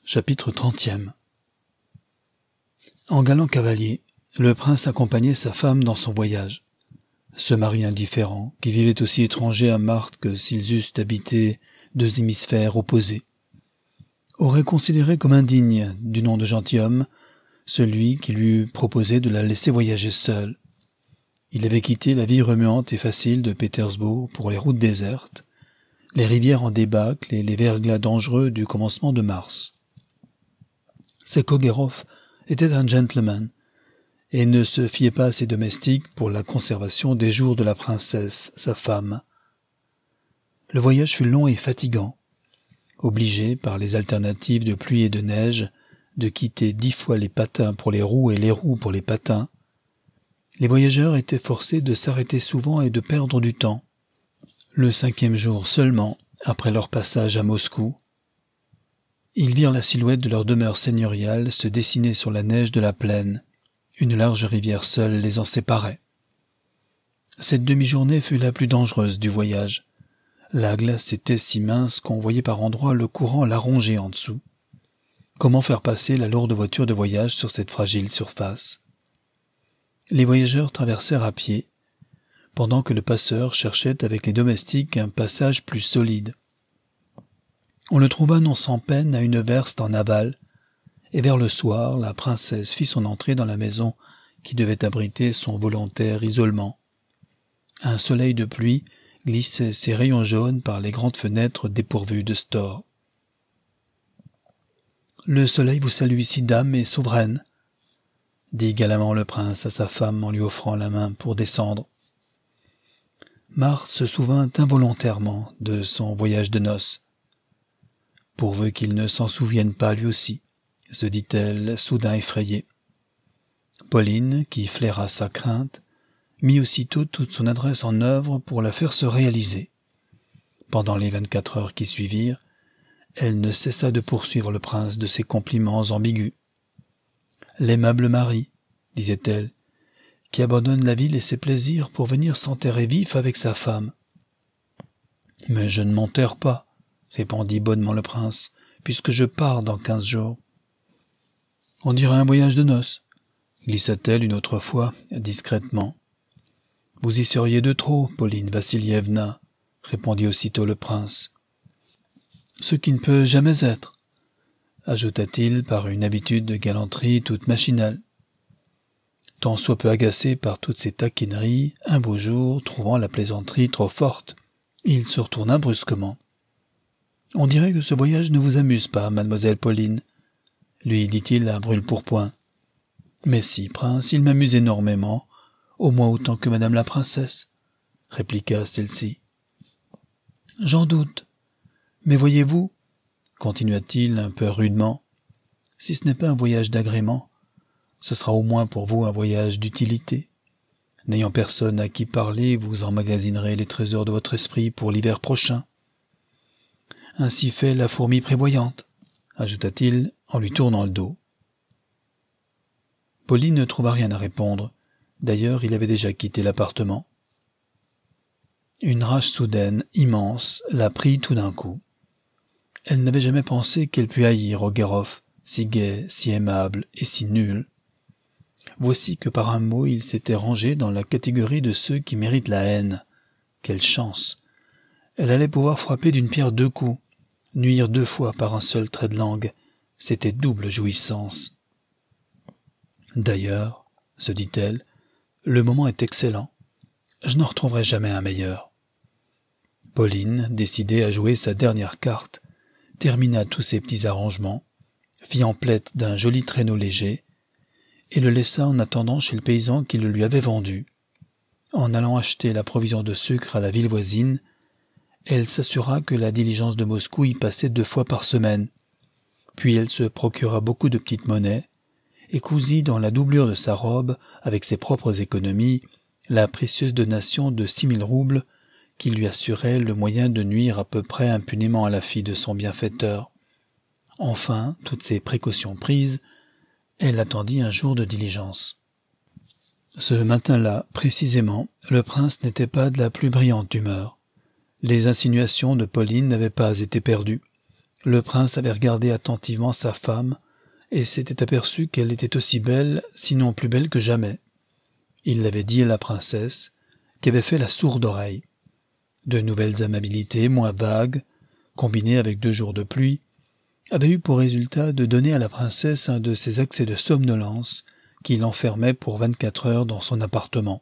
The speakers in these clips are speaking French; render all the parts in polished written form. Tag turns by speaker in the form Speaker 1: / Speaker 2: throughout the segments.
Speaker 1: Chapitre 30. En galant cavalier, le prince accompagnait sa femme dans son voyage. Ce mari indifférent, qui vivait aussi étranger à Marthe que s'ils eussent habité deux hémisphères opposés, aurait considéré comme indigne du nom de gentilhomme celui qui lui eût proposé de la laisser voyager seule. Il avait quitté la vie remuante et facile de Pétersbourg pour les routes désertes, les rivières en débâcle et les verglas dangereux du commencement de mars. Sekoguerov était un gentleman et ne se fiait pas à ses domestiques pour la conservation des jours de la princesse, sa femme. Le voyage fut long et fatigant. Obligés par les alternatives de pluie et de neige de quitter 10 fois les patins pour les roues et les roues pour les patins, les voyageurs étaient forcés de s'arrêter souvent et de perdre du temps. Le 5e jour seulement, après leur passage à Moscou, ils virent la silhouette de leur demeure seigneuriale se dessiner sur la neige de la plaine. Une large rivière seule les en séparait. Cette demi-journée fut la plus dangereuse du voyage. La glace était si mince qu'on voyait par endroits le courant la ronger en dessous. Comment faire passer la lourde voiture de voyage sur cette fragile surface? Les voyageurs traversèrent à pied, pendant que le passeur cherchait avec les domestiques un passage plus solide. On le trouva non sans peine à une verste en aval, et vers le soir, la princesse fit son entrée dans la maison qui devait abriter son volontaire isolement. Un soleil de pluie glissait ses rayons jaunes par les grandes fenêtres dépourvues de stores. « Le soleil vous salue ici, dame et souveraine, » dit galamment le prince à sa femme en lui offrant la main pour descendre. Marthe se souvint involontairement de son voyage de noces. Pourvu qu'il ne s'en souvienne pas lui aussi, se dit-elle, soudain effrayée. Pauline, qui flaira sa crainte, mit aussitôt toute son adresse en œuvre pour la faire se réaliser. Pendant les 24 heures qui suivirent, elle ne cessa de poursuivre le prince de ses compliments ambigus. « L'aimable mari, disait-elle, qui abandonne la ville et ses plaisirs pour venir s'enterrer vif avec sa femme. »« Mais je ne m'enterre pas, répondit bonnement le prince, puisque je pars dans 15 jours. « On dirait un voyage de noces, glissa-t-elle une autre fois, discrètement. « Vous y seriez de trop, Pauline Vassilievna, répondit aussitôt le prince. « Ce qui ne peut jamais être, ajouta-t-il par une habitude de galanterie toute machinale. Tant soit peu agacé par toutes ces taquineries, un beau jour, trouvant la plaisanterie trop forte, il se retourna brusquement. « On dirait que ce voyage ne vous amuse pas, mademoiselle Pauline, » lui dit-il à brûle-pourpoint. « Mais si, prince, il m'amuse énormément, au moins autant que madame la princesse, » répliqua celle-ci. « J'en doute. Mais voyez-vous, continua-t-il un peu rudement, si ce n'est pas un voyage d'agrément, ce sera au moins pour vous un voyage d'utilité. N'ayant personne à qui parler, vous emmagasinerez les trésors de votre esprit pour l'hiver prochain. Ainsi fait la fourmi prévoyante, ajouta-t-il en lui tournant le dos. Pauline ne trouva rien à répondre. D'ailleurs, il avait déjà quitté l'appartement. Une rage soudaine, immense, la prit tout d'un coup. Elle n'avait jamais pensé qu'elle pût haïr Oguerov, si gai, si aimable et si nul. Voici que par un mot il s'était rangé dans la catégorie de ceux qui méritent la haine. Quelle chance! Elle allait pouvoir frapper d'une pierre 2 coups, nuire 2 fois par un seul trait de langue. C'était double jouissance. D'ailleurs, se dit-elle, le moment est excellent. Je n'en retrouverai jamais un meilleur. Pauline, décidée à jouer sa dernière carte, termina tous ses petits arrangements, fit emplette d'un joli traîneau léger, et le laissa en attendant chez le paysan qui le lui avait vendu. En allant acheter la provision de sucre à la ville voisine, elle s'assura que la diligence de Moscou y passait 2 fois par semaine. Puis elle se procura beaucoup de petites monnaies, et cousit dans la doublure de sa robe, avec ses propres économies, la précieuse donation de 6000 roubles qui lui assurait le moyen de nuire à peu près impunément à la fille de son bienfaiteur. Enfin, toutes ces précautions prises, elle attendit un jour de diligence. Ce matin-là, précisément, le prince n'était pas de la plus brillante humeur. Les insinuations de Pauline n'avaient pas été perdues. Le prince avait regardé attentivement sa femme et s'était aperçu qu'elle était aussi belle, sinon plus belle que jamais. Il l'avait dit à la princesse, qui avait fait la sourde oreille. De nouvelles amabilités, moins vagues, combinées avec 2 jours de pluie, avaient eu pour résultat de donner à la princesse un de ces accès de somnolence qui l'enfermaient pour 24 heures dans son appartement.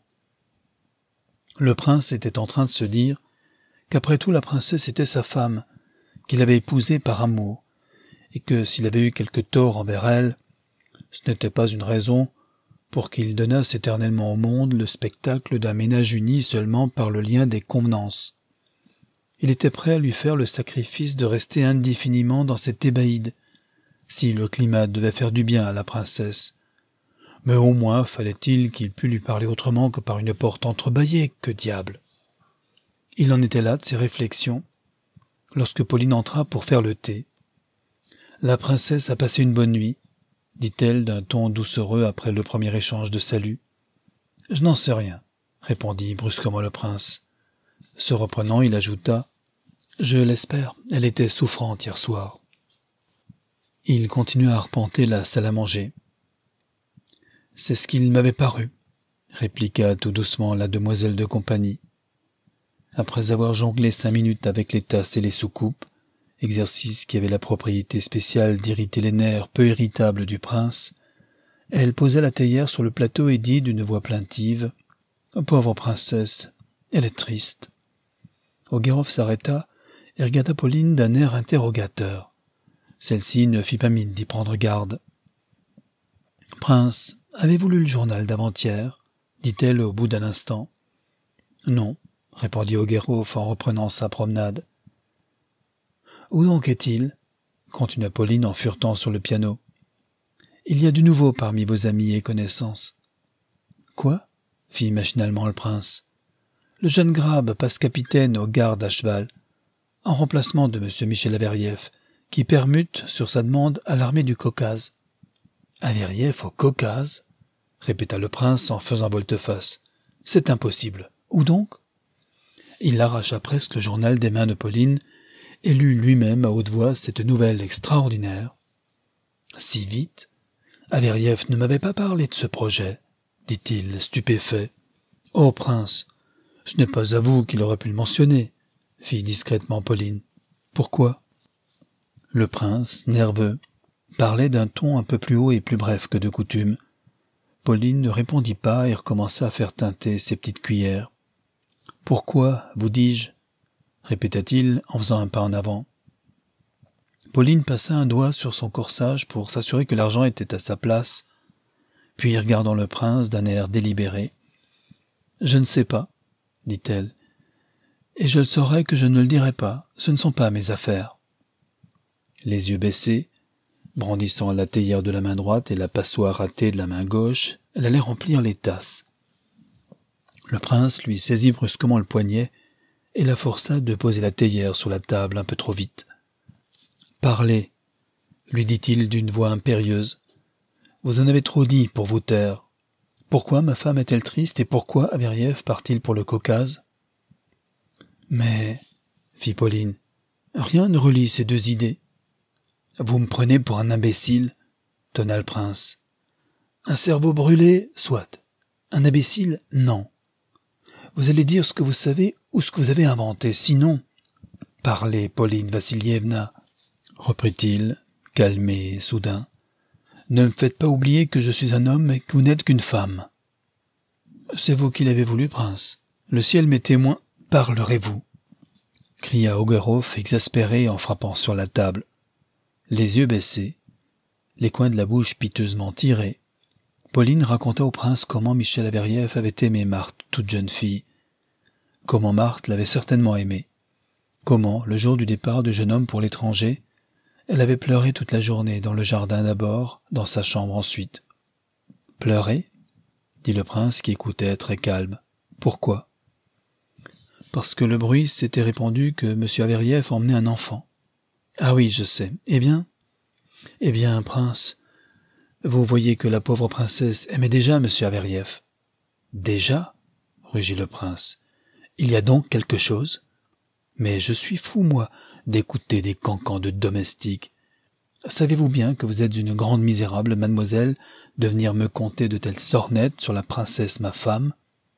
Speaker 1: Le prince était en train de se dire qu'après tout la princesse était sa femme, qu'il avait épousée par amour, et que s'il avait eu quelque tort envers elle, ce n'était pas une raison pour qu'il donnasse éternellement au monde le spectacle d'un ménage uni seulement par le lien des convenances. Il était prêt à lui faire le sacrifice de rester indéfiniment dans cette Thébaïde, si le climat devait faire du bien à la princesse. Mais au moins fallait-il qu'il pût lui parler autrement que par une porte entrebâillée, que diable! Il en était là de ses réflexions, lorsque Pauline entra pour faire le thé. « La princesse a passé une bonne nuit », dit-elle d'un ton doucereux après le premier échange de salut. « Je n'en sais rien », répondit brusquement le prince. Se reprenant, il ajouta « Je l'espère, elle était souffrante hier soir. » Il continua à arpenter la salle à manger. « C'est ce qu'il m'avait paru », répliqua tout doucement la demoiselle de compagnie. Après avoir jonglé 5 minutes avec les tasses et les soucoupes, exercice qui avait la propriété spéciale d'irriter les nerfs peu irritables du prince, elle posa la théière sur le plateau et dit d'une voix plaintive « Pauvre princesse, elle est triste. » Oguerov s'arrêta et regarda Pauline d'un air interrogateur. Celle-ci ne fit pas mine d'y prendre garde. « Prince, avez-vous lu le journal d'avant-hier » dit-elle au bout d'un instant. « Non », répondit Oguerov en reprenant sa promenade. « Où donc est-il » continua Pauline en furetant sur le piano. « Il y a du nouveau parmi vos amis et connaissances. »« Quoi » fit machinalement le prince. « Le jeune Grab passe capitaine aux gardes à cheval, en remplacement de M. Michel Averiev, qui permute, sur sa demande, à l'armée du Caucase. »« Averiev au Caucase » répéta le prince en faisant volte-face. « C'est impossible. Où donc ?» Il arracha presque le journal des mains de Pauline et lut lui-même à haute voix cette nouvelle extraordinaire. « Si vite ? Averiev ne m'avait pas parlé de ce projet, » dit-il, stupéfait. « Oh, prince, ce n'est pas à vous qu'il aurait pu le mentionner, » fit discrètement Pauline. « Pourquoi ?» Le prince, nerveux, parlait d'un ton un peu plus haut et plus bref que de coutume. Pauline ne répondit pas et recommença à faire tinter ses petites cuillères. « Pourquoi, vous dis-je » répéta-t-il en faisant un pas en avant. Pauline passa un doigt sur son corsage pour s'assurer que l'argent était à sa place, puis regardant le prince d'un air délibéré. « Je ne sais pas, » dit-elle, « et je le saurai que je ne le dirai pas, ce ne sont pas mes affaires. » Les yeux baissés, brandissant la théière de la main droite et la passoire ratée de la main gauche, elle allait remplir les tasses. Le prince lui saisit brusquement le poignet et la força de poser la théière sur la table un peu trop vite. « Parlez, » lui dit-il d'une voix impérieuse. « Vous en avez trop dit pour vous taire. Pourquoi ma femme est-elle triste et pourquoi Averiev part-il pour le Caucase ?»« Mais, » fit Pauline, « rien ne relie ces 2 idées. »« Vous me prenez pour un imbécile, » tonna le prince. « Un cerveau brûlé, soit. Un imbécile, non. Vous allez dire ce que vous savez ou ce que vous avez inventé, sinon... »« Parlez, Pauline Vassilievna, » reprit-il, calmé et soudain. « Ne me faites pas oublier que je suis un homme et que vous n'êtes qu'une femme. »« C'est vous qui l'avez voulu, prince. Le ciel m'est témoin. Parlerez-vous » cria Oguerov, exaspéré en frappant sur la table. Les yeux baissés, les coins de la bouche piteusement tirés, Pauline raconta au prince comment Michel Averiev avait aimé Marthe, toute jeune fille, comment Marthe l'avait certainement aimée, comment, le jour du départ du jeune homme pour l'étranger, elle avait pleuré toute la journée dans le jardin d'abord, dans sa chambre ensuite. « Pleurer ?» dit le prince qui écoutait très calme. « Pourquoi ?»« Parce que le bruit s'était répandu que M. Averiev emmenait un enfant. »« Ah oui, je sais. Eh bien, prince, vous voyez que la pauvre princesse aimait déjà M. Averiev. »« Déjà ?» rugit le prince. « Il y a donc quelque chose ? Mais je suis fou, moi. d'écouter des cancans de domestiques. Savez-vous bien que vous êtes une grande misérable, mademoiselle, de venir me conter de telles sornettes sur la princesse ma femme?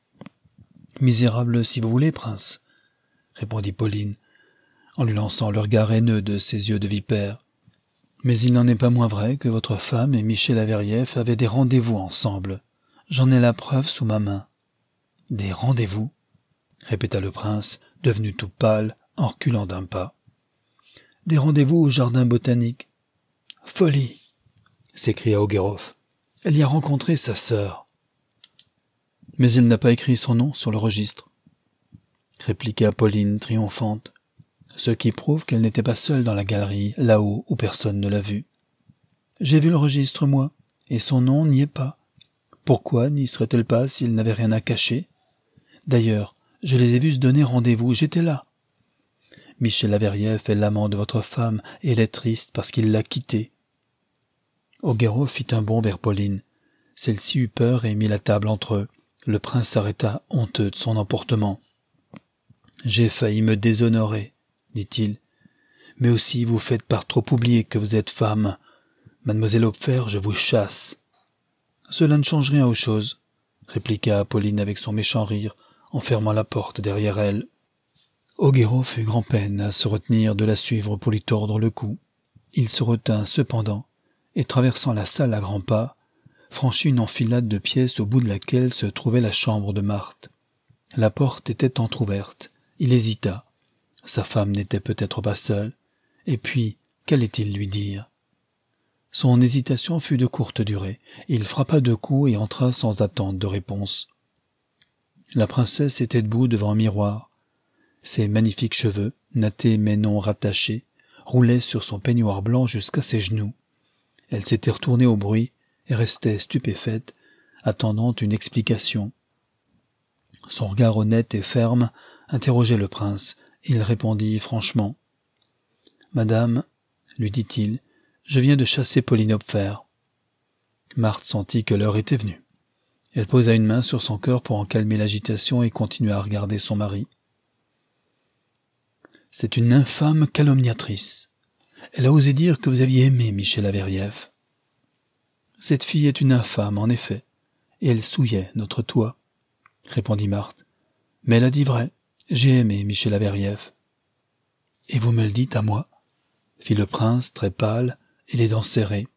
Speaker 1: Misérable si vous voulez, prince, répondit Pauline, en lui lançant le regard haineux de ses yeux de vipère. Mais il n'en est pas moins vrai que votre femme et Michel Averieff avaient des rendez-vous ensemble. J'en ai la preuve sous ma main. Des rendez-vous, répéta le prince, devenu tout pâle, en reculant d'un pas. Des rendez-vous au jardin botanique. Folie, s'écria Oguerov. Elle y a rencontré sa sœur. Mais il n'a pas écrit son nom sur le registre, répliqua Pauline triomphante, ce qui prouve qu'elle n'était pas seule dans la galerie, là-haut où personne ne l'a vue. J'ai vu le registre, moi, et son nom n'y est pas. Pourquoi n'y serait-elle pas s'il n'avait rien à cacher? D'ailleurs, je les ai vus se donner rendez-vous, j'étais là. Michel Averieff est l'amant de votre femme, et elle est triste parce qu'il l'a quittée. Oguerov fit un bond vers Pauline. Celle-ci eut peur et mit la table entre eux. Le prince s'arrêta, honteux de son emportement. « J'ai failli me déshonorer, dit-il. Mais aussi vous faites par trop oublier que vous êtes femme. Mademoiselle Hopfer, je vous chasse. » Cela ne change rien aux choses, répliqua Pauline avec son méchant rire, en fermant la porte derrière elle. Oguerov eut grand-peine à se retenir de la suivre pour lui tordre le cou. Il se retint cependant, et traversant la salle à grands pas, franchit une enfilade de pièces au bout de laquelle se trouvait la chambre de Marthe. La porte était entr'ouverte. Il hésita. Sa femme n'était peut-être pas seule. Et puis, qu'allait-il lui dire? Son hésitation fut de courte durée. Il frappa 2 coups et entra sans attendre de réponse. La princesse était debout devant un miroir. Ses magnifiques cheveux, nattés mais non rattachés, roulaient sur son peignoir blanc jusqu'à ses genoux. Elle s'était retournée au bruit et restait stupéfaite, attendant une explication. Son regard honnête et ferme interrogeait le prince. Il répondit franchement. « Madame, lui dit-il, je viens de chasser Pauline Hopfer. » Marthe sentit que l'heure était venue. Elle posa une main sur son cœur pour en calmer l'agitation et continua à regarder son mari. « C'est une infâme calomniatrice. Elle a osé dire que vous aviez aimé Michel Averieff. » Cette fille est une infâme, en effet, et elle souillait notre toit, répondit Marthe. Mais elle a dit vrai, j'ai aimé Michel Averieff. Et vous me le dites à moi, fit le prince, très pâle, et les dents serrées.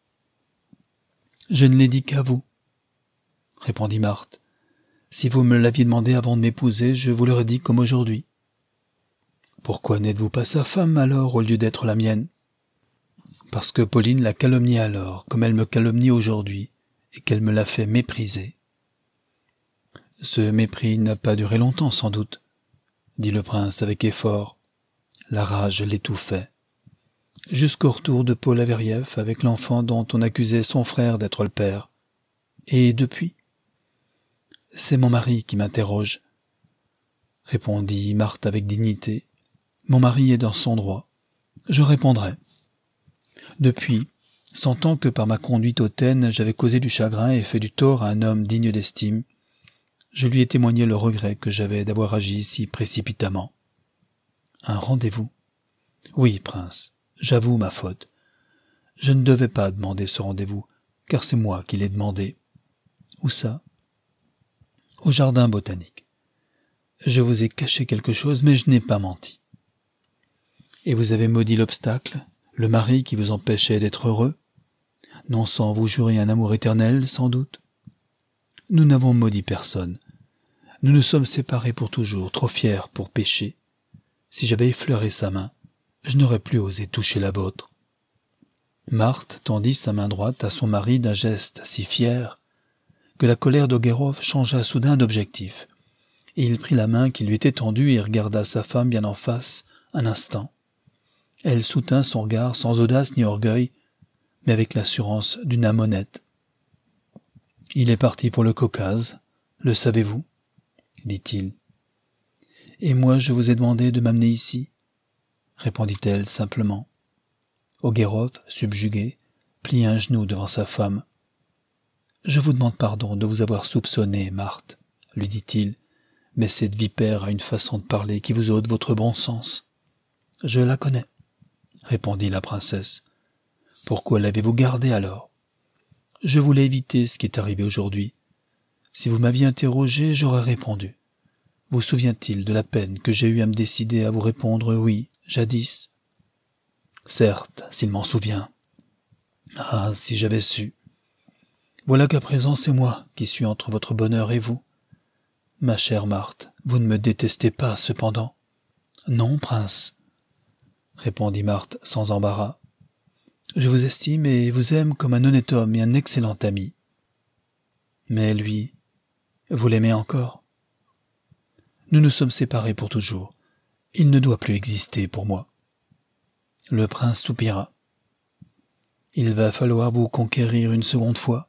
Speaker 1: Je ne l'ai dit qu'à vous, répondit Marthe. Si vous me l'aviez demandé avant de m'épouser, je vous l'aurais dit comme aujourd'hui. Pourquoi n'êtes-vous pas sa femme alors, au lieu d'être la mienne? Parce que Pauline l'a calomniée alors, comme elle me calomnie aujourd'hui, et qu'elle me l'a fait mépriser. Ce mépris n'a pas duré longtemps, sans doute, dit le prince avec effort. La rage l'étouffait. Jusqu'au retour de Paul Averieff avec l'enfant dont on accusait son frère d'être le père. Et depuis? C'est mon mari qui m'interroge, répondit Marthe avec dignité. Mon mari est dans son droit. Je répondrai. Depuis, sentant que par ma conduite hautaine j'avais causé du chagrin et fait du tort à un homme digne d'estime, je lui ai témoigné le regret que j'avais d'avoir agi si précipitamment. Un rendez-vous? Oui, prince, j'avoue ma faute. Je ne devais pas demander ce rendez-vous, car c'est moi qui l'ai demandé. Où ça? Au jardin botanique. Je vous ai caché quelque chose, mais je n'ai pas menti. Et vous avez maudit l'obstacle, le mari qui vous empêchait d'être heureux, non sans vous jurer un amour éternel, sans doute? Nous n'avons maudit personne. Nous nous sommes séparés pour toujours, trop fiers pour pécher. Si j'avais effleuré sa main, je n'aurais plus osé toucher la vôtre. Marthe tendit sa main droite à son mari d'un geste si fier que la colère d'Oguerov changea soudain d'objectif, et il prit la main qui lui était tendue et regarda sa femme bien en face un instant. Elle soutint son regard sans audace ni orgueil, mais avec l'assurance d'une âme honnête. « Il est parti pour le Caucase, le savez-vous ?» dit-il. « Et moi je vous ai demandé de m'amener ici ?» répondit-elle simplement. Oguerov, subjugué, plia un genou devant sa femme. « Je vous demande pardon de vous avoir soupçonné, Marthe, » lui dit-il, « mais cette vipère a une façon de parler qui vous ôte votre bon sens. Je la connais. répondit la princesse. Pourquoi l'avez-vous gardé alors? Je voulais éviter ce qui est arrivé aujourd'hui. Si vous m'aviez interrogé, j'aurais répondu. Vous souvient-il de la peine que j'ai eue à me décider à vous répondre oui, jadis? Certes, s'il m'en souvient. Ah, si j'avais su. Voilà qu'à présent c'est moi qui suis entre votre bonheur et vous. Ma chère Marthe, vous ne me détestez pas, cependant. Non, prince, répondit Marthe sans embarras. Je vous estime et vous aime comme un honnête homme et un excellent ami. Mais lui, vous l'aimez encore? Nous nous sommes séparés pour toujours. Il ne doit plus exister pour moi. Le prince soupira. Il va falloir vous conquérir une seconde fois.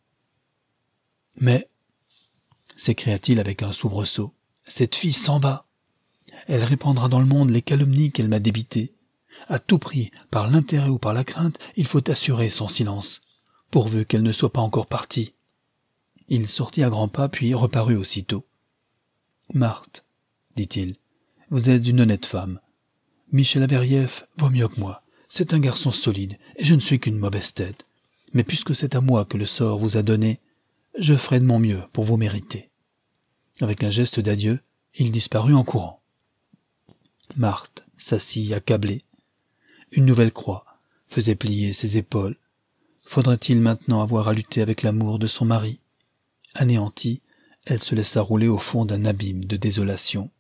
Speaker 1: Mais, s'écria-t-il avec un soubresaut, cette fille s'en va. Elle répandra dans le monde les calomnies qu'elle m'a débitées. À tout prix, par l'intérêt ou par la crainte, il faut assurer son silence, pourvu qu'elle ne soit pas encore partie. Il sortit à grands pas, puis reparut aussitôt. « Marthe, dit-il, vous êtes une honnête femme. Michel Averieff vaut mieux que moi. C'est un garçon solide, et je ne suis qu'une mauvaise tête. Mais puisque c'est à moi que le sort vous a donné, je ferai de mon mieux pour vous mériter. » Avec un geste d'adieu, il disparut en courant. Marthe s'assit accablée. Une nouvelle croix faisait plier ses épaules. Faudrait-il maintenant avoir à lutter avec l'amour de son mari? Anéantie, elle se laissa rouler au fond d'un abîme de désolation.